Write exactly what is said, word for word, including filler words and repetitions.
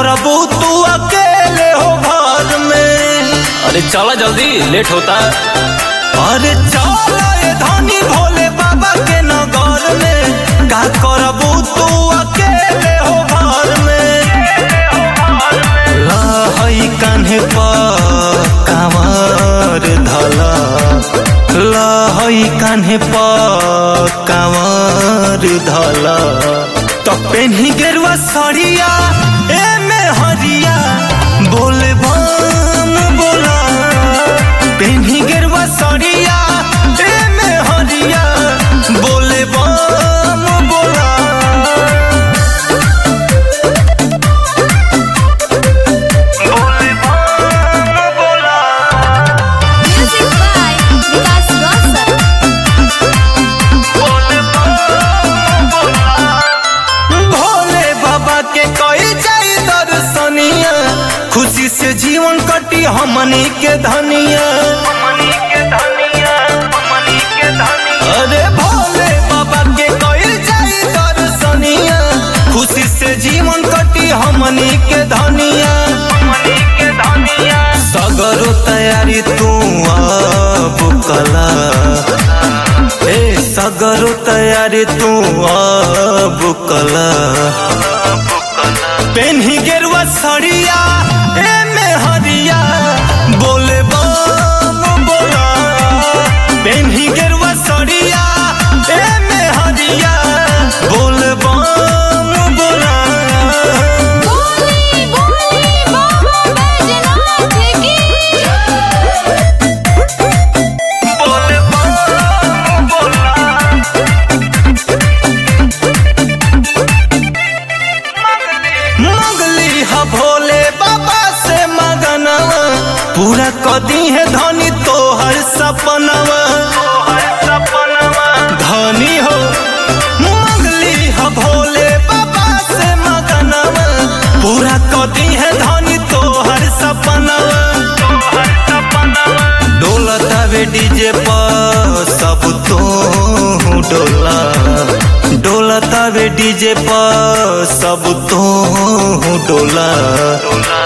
करबू तू अकेले हो घर में। अरे चला जल्दी, लेट होता है। अरे चला ये धनी भोले बाबा के नगर में, का करबू तू अकेले हो घर में। लहई कान्हे पर कांवर धला, लहई कान्हे पर कांवर धला, तो पेन्ही गेरुआ सड़िया ए में हरिया बोले बम बोला। पेन्ही गेरुआ सड़िया ए में हरिया बोले बम बोला। बोले बम बोला। Music by Vikas Rosal. बोले बम बोला। भोले बाबा के कोई जाई दर्शनिया, खुशी से जीवन कटी हमनी के धनिया। अरे भोले बाबा के कोई जाई दर्शनिया, खुशी से जीवन कटी हमनी के धनिया। सगरो तैयारी तू अब कला, ए सगरो तैयारी तू अब कला। पेन्ही गेरुआ सड़िया ए में हरिया बोले बम बोला। पेन्ही गेरुआ सड़िया ए में हरिया बोले बम बोला। बोली बोली बाबा बैजनाथ की। बोले बम बोला। मंगली हा भोले बाबा से मगनवा, पूरा कदी है धनी तोहर सपनवा। धनी हो मंगली हा भोले बाबा से मगनवा, पूरा कदी है धनी तोहर सपनवा। डोलता वे डीजे पर सब तो डोला, डोलता वे डीजे पर सब तो डोला।